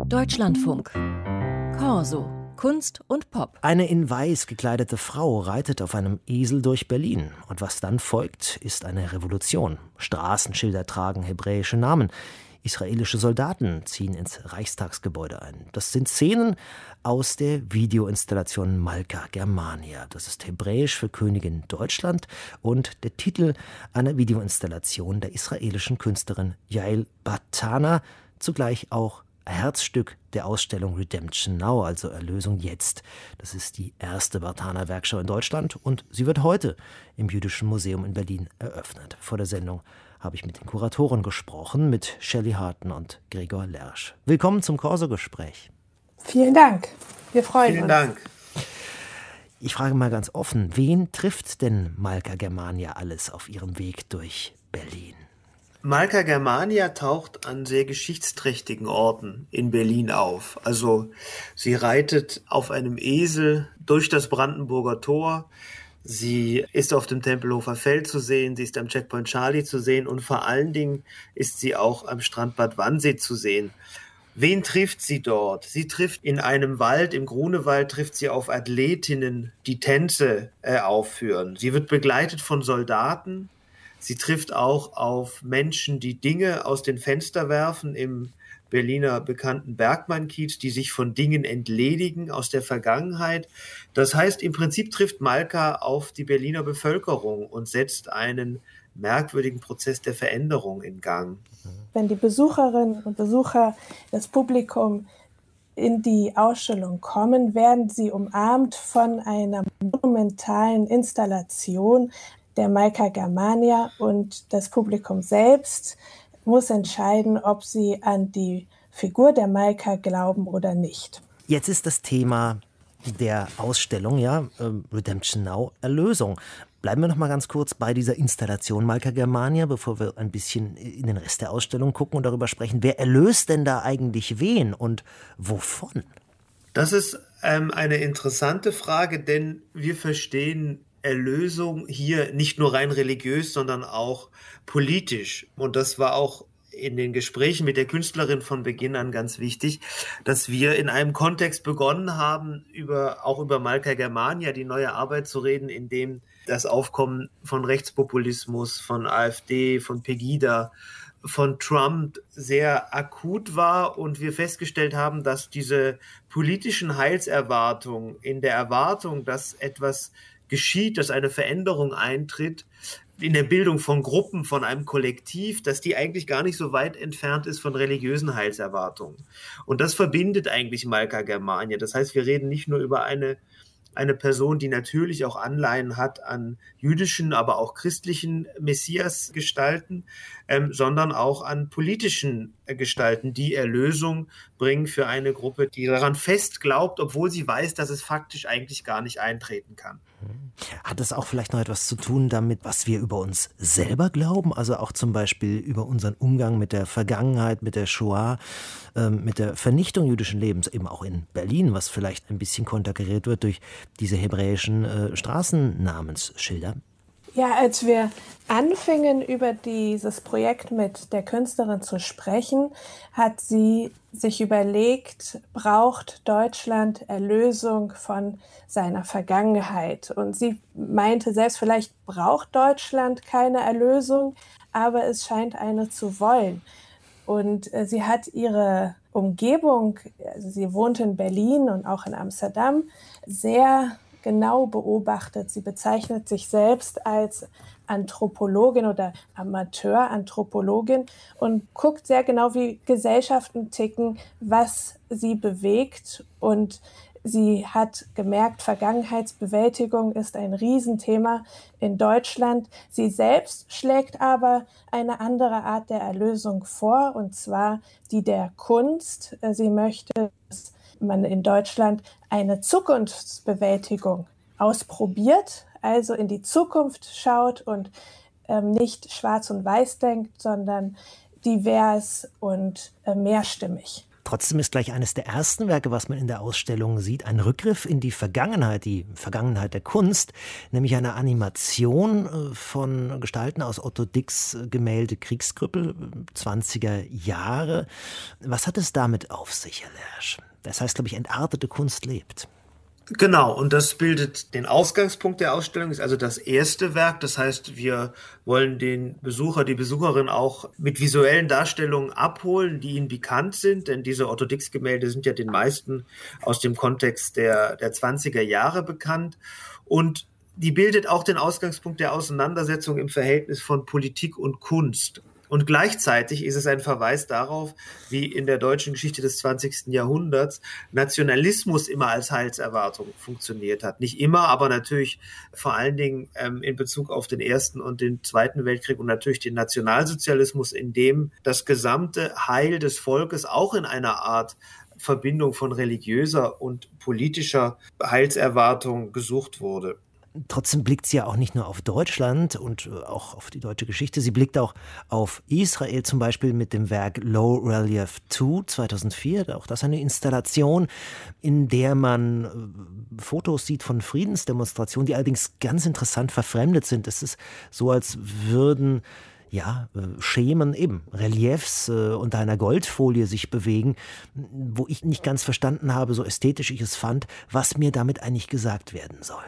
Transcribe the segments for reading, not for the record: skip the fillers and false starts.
Deutschlandfunk. Corso. Kunst und Pop. Eine in Weiß gekleidete Frau reitet auf einem Esel durch Berlin. Und was dann folgt, ist eine Revolution. Straßenschilder tragen hebräische Namen. Israelische Soldaten ziehen ins Reichstagsgebäude ein. Das sind Szenen aus der Videoinstallation Malka Germania. Das ist hebräisch für Königin Deutschland und der Titel einer Videoinstallation der israelischen Künstlerin Yael Bartana, zugleich auch Herzstück der Ausstellung Redemption Now, also Erlösung jetzt. Das ist die erste Bartana-Werkschau in Deutschland und sie wird heute im Jüdischen Museum in Berlin eröffnet. Vor der Sendung habe ich mit den Kuratoren gesprochen, mit Shelley Harten und Gregor Lersch. Willkommen zum Corso-Gespräch. Vielen Dank. Wir freuen uns. Vielen Dank. Ich frage mal ganz offen, wen trifft denn Malka Germania alles auf ihrem Weg durch Berlin? Malka Germania taucht an sehr geschichtsträchtigen Orten in Berlin auf. Also sie reitet auf einem Esel durch das Brandenburger Tor. Sie ist auf dem Tempelhofer Feld zu sehen, sie ist am Checkpoint Charlie zu sehen und vor allen Dingen ist sie auch am Strand Bad Wannsee zu sehen. Wen trifft sie dort? Sie trifft in einem Wald, im Grunewald, trifft sie auf Athletinnen, die Tänze aufführen. Sie wird begleitet von Soldaten. Sie trifft auch auf Menschen, die Dinge aus den Fenster werfen im Berliner bekannten Bergmann-Kiez, die sich von Dingen entledigen aus der Vergangenheit. Das heißt, im Prinzip trifft Malka auf die Berliner Bevölkerung und setzt einen merkwürdigen Prozess der Veränderung in Gang. Wenn die Besucherinnen und Besucher, das Publikum in die Ausstellung kommen, werden sie umarmt von einer monumentalen Installation der Malka Germania und das Publikum selbst muss entscheiden, ob sie an die Figur der Malka glauben oder nicht. Jetzt ist das Thema der Ausstellung, Redemption Now, Erlösung. Bleiben wir noch mal ganz kurz bei dieser Installation Malka Germania, bevor wir ein bisschen in den Rest der Ausstellung gucken und darüber sprechen. Wer erlöst denn da eigentlich wen und wovon? Das ist eine interessante Frage, denn wir verstehen Erlösung hier nicht nur rein religiös, sondern auch politisch. Und das war auch in den Gesprächen mit der Künstlerin von Beginn an ganz wichtig, dass wir in einem Kontext begonnen haben, auch über Malka Germania, die neue Arbeit zu reden, in dem das Aufkommen von Rechtspopulismus, von AfD, von Pegida, von Trump sehr akut war und wir festgestellt haben, dass diese politischen Heilserwartungen in der Erwartung, dass etwas geschieht, dass eine Veränderung eintritt, in der Bildung von Gruppen, von einem Kollektiv, dass die eigentlich gar nicht so weit entfernt ist von religiösen Heilserwartungen. Und das verbindet eigentlich Malka Germania. Das heißt, wir reden nicht nur über eine Person, die natürlich auch Anleihen hat an jüdischen, aber auch christlichen Messias-Gestalten, sondern auch an politischen Gestalten, die Erlösung bringen für eine Gruppe, die daran fest glaubt, obwohl sie weiß, dass es faktisch eigentlich gar nicht eintreten kann. Hat es auch vielleicht noch etwas zu tun damit, was wir über uns selber glauben? Also auch zum Beispiel über unseren Umgang mit der Vergangenheit, mit der Shoah, mit der Vernichtung jüdischen Lebens, eben auch in Berlin, was vielleicht ein bisschen konterkariert wird durch diese hebräischen Straßennamensschilder? Ja, als wir anfingen, über dieses Projekt mit der Künstlerin zu sprechen, hat sie sich überlegt, braucht Deutschland Erlösung von seiner Vergangenheit? Und sie meinte selbst, vielleicht braucht Deutschland keine Erlösung, aber es scheint eine zu wollen. Und sie hat ihre Umgebung, also sie wohnt in Berlin und auch in Amsterdam, sehr genau beobachtet. Sie bezeichnet sich selbst als Anthropologin oder Amateuranthropologin und guckt sehr genau, wie Gesellschaften ticken, was sie bewegt. Und sie hat gemerkt, Vergangenheitsbewältigung ist ein Riesenthema in Deutschland. Sie selbst schlägt aber eine andere Art der Erlösung vor, und zwar die der Kunst. Sie möchte, dass man in Deutschland eine Zukunftsbewältigung ausprobiert, also in die Zukunft schaut und nicht schwarz und weiß denkt, sondern divers und mehrstimmig. Trotzdem ist gleich eines der ersten Werke, was man in der Ausstellung sieht, ein Rückgriff in die Vergangenheit der Kunst, nämlich eine Animation von Gestalten aus Otto Dicks Gemälde Kriegskrüppel, 20er Jahre. Was hat es damit auf sich, Herr Lersch? Das heißt, glaube ich, entartete Kunst lebt. Genau, und das bildet den Ausgangspunkt der Ausstellung, ist also das erste Werk. Das heißt, wir wollen den Besucher, die Besucherin auch mit visuellen Darstellungen abholen, die ihnen bekannt sind, denn diese Otto Dicks Gemälde sind ja den meisten aus dem Kontext der 20er Jahre bekannt. Und die bildet auch den Ausgangspunkt der Auseinandersetzung im Verhältnis von Politik und Kunst. Und gleichzeitig ist es ein Verweis darauf, wie in der deutschen Geschichte des 20. Jahrhunderts Nationalismus immer als Heilserwartung funktioniert hat. Nicht immer, aber natürlich vor allen Dingen in Bezug auf den Ersten und den Zweiten Weltkrieg und natürlich den Nationalsozialismus, in dem das gesamte Heil des Volkes auch in einer Art Verbindung von religiöser und politischer Heilserwartung gesucht wurde. Trotzdem blickt sie ja auch nicht nur auf Deutschland und auch auf die deutsche Geschichte. Sie blickt auch auf Israel, zum Beispiel mit dem Werk Low Relief 2 2004. Auch das eine Installation, in der man Fotos sieht von Friedensdemonstrationen, die allerdings ganz interessant verfremdet sind. Es ist so, als würden Schemen, eben Reliefs unter einer Goldfolie sich bewegen, wo ich nicht ganz verstanden habe, so ästhetisch ich es fand, was mir damit eigentlich gesagt werden soll.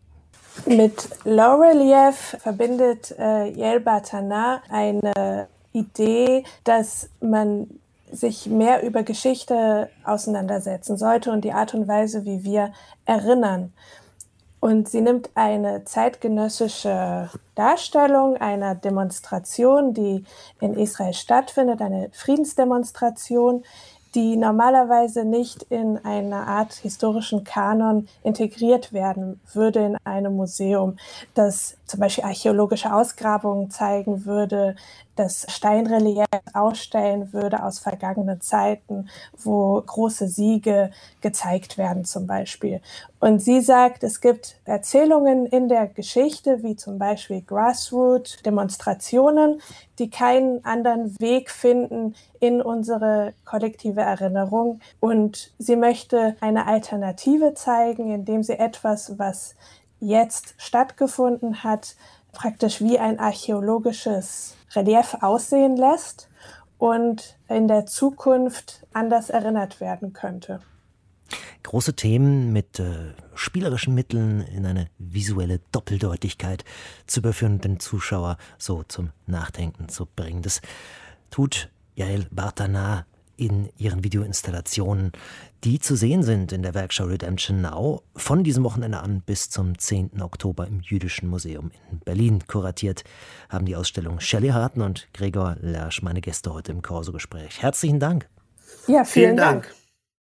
Mit Low Relief verbindet Yael Bartana eine Idee, dass man sich mehr über Geschichte auseinandersetzen sollte und die Art und Weise, wie wir erinnern. Und sie nimmt eine zeitgenössische Darstellung einer Demonstration, die in Israel stattfindet, eine Friedensdemonstration, die normalerweise nicht in eine Art historischen Kanon integriert werden würde in einem Museum, das zum Beispiel archäologische Ausgrabungen zeigen würde, das Steinrelief ausstellen würde aus vergangenen Zeiten, wo große Siege gezeigt werden zum Beispiel. Und sie sagt, es gibt Erzählungen in der Geschichte, wie zum Beispiel Grassroot-Demonstrationen, die keinen anderen Weg finden in unsere kollektive Erinnerung. Und sie möchte eine Alternative zeigen, indem sie etwas, was jetzt stattgefunden hat, praktisch wie ein archäologisches Relief aussehen lässt und in der Zukunft anders erinnert werden könnte. Große Themen mit spielerischen Mitteln in eine visuelle Doppeldeutigkeit zu überführen und den Zuschauer so zum Nachdenken zu bringen. Das tut Yael Bartana in ihren Videoinstallationen, die zu sehen sind in der Werkschau Redemption Now, von diesem Wochenende an bis zum 10. Oktober im Jüdischen Museum in Berlin. Kuratiert haben die Ausstellung Shelley Harten und Gregor Lersch, meine Gäste heute im Corso-Gespräch. Herzlichen Dank. Ja, vielen Dank.